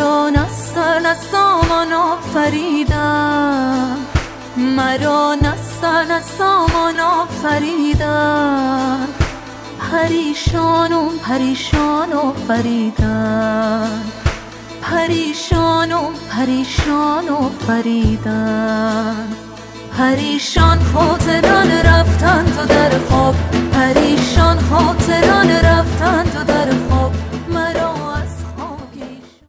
مرا نستر نسامان آفریدن، مرا نستر نسامان آفریدن، پریشان و پریشان آفریدن، پریشان و پریشان آفریدن. پریشان خاطران رفتن تو در خواب، پریشان خاطران رفتن تو در خواب.